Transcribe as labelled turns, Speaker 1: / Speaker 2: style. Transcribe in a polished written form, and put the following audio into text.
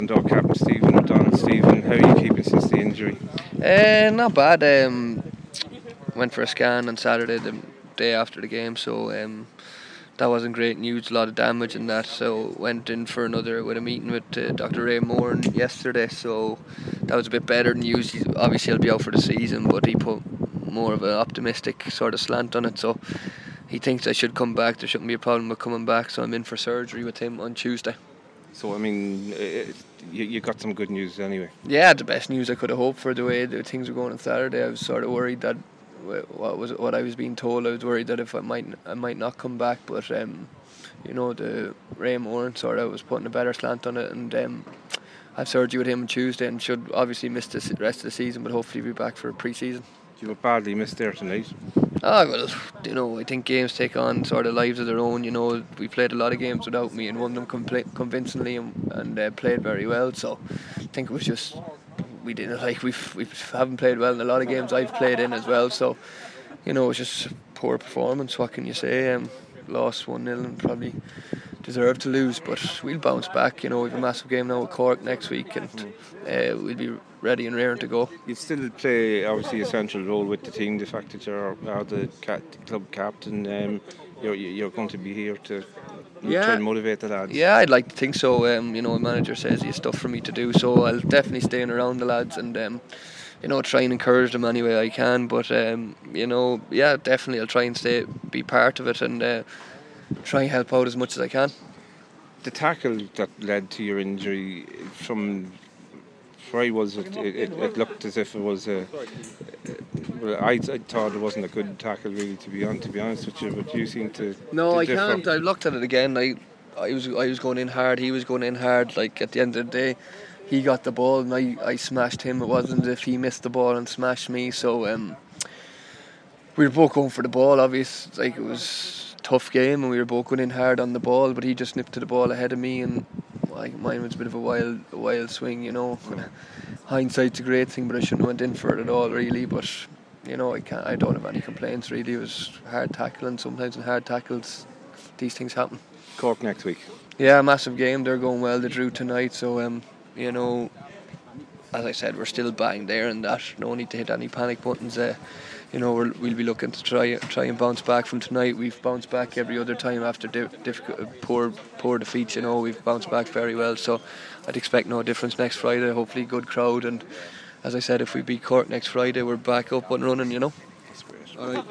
Speaker 1: Dundalk captain Stephen O'Donnell. Stephen, how are you keeping since the injury?
Speaker 2: Not bad. Went for a scan on Saturday, the day after the game, so that wasn't great news. A lot of damage and that. So went in for another with a meeting with Dr. Ray Moore yesterday. So that was a bit better news. Obviously, he'll be out for the season, but he put more of an optimistic sort of slant on it. So he thinks I should come back. There shouldn't be a problem with coming back. So I'm in for surgery with him on Tuesday.
Speaker 1: So, I mean, you got some good news anyway.
Speaker 2: Yeah, the best news I could have hoped for the way the things were going on Saturday. I was sort of worried that what I was being told. I was worried that if I might not come back, but the Ray Moran sort of was putting a better slant on it, and I have surgery with him on Tuesday and should obviously miss the rest of the season, but hopefully be back for pre-season.
Speaker 1: You were badly missed there tonight.
Speaker 2: Well, I think games take on sort of lives of their own. We played a lot of games without me and won them convincingly and played very well. So I think it was just we didn't we haven't played well in a lot of games I've played in as well. So it was just poor performance. What can you say? Lost 1-0 and probably deserved to lose, but we'll bounce back. We have a massive game now with Cork next week, and we'll be ready and raring to go.
Speaker 1: You still play obviously a central role with the team. The fact that you're the club captain, you're going to be here to try and motivate the lads.
Speaker 2: Yeah, I'd like to think so. The manager says he has stuff for me to do, so I'll definitely stay around the lads and try and encourage them any way I can. But definitely I'll try and be part of it and try and help out as much as I can.
Speaker 1: The tackle that led to your injury, from why was it? It looked as if it was I thought it wasn't a good tackle really, to be honest with you. But you seem to.
Speaker 2: No, I can't. I looked at it again. I was going in hard. He was going in hard. Like at the end of the day, he got the ball and I smashed him. It wasn't as if he missed the ball and smashed me. So we were both going for the ball. Obviously, it was a tough game and we were both going in hard on the ball. But he just nipped to the ball ahead of me and. Mine was a bit of a wild swing, Hindsight's a great thing, but I shouldn't have went in for it at all, really. But I don't have any complaints, really. It was hard tackling. Sometimes in hard tackles, these things happen.
Speaker 1: Cork next week.
Speaker 2: Yeah, massive game. They're going well. They drew tonight, so as I said, we're still bang there, and that no need to hit any panic buttons. We'll be looking to try and bounce back from tonight. We've bounced back every other time after difficult, poor defeats. We've bounced back very well. So I'd expect no difference next Friday. Hopefully, good crowd, and as I said, if we beat Cork next Friday, we're back up and running.
Speaker 1: That's great.
Speaker 2: All right.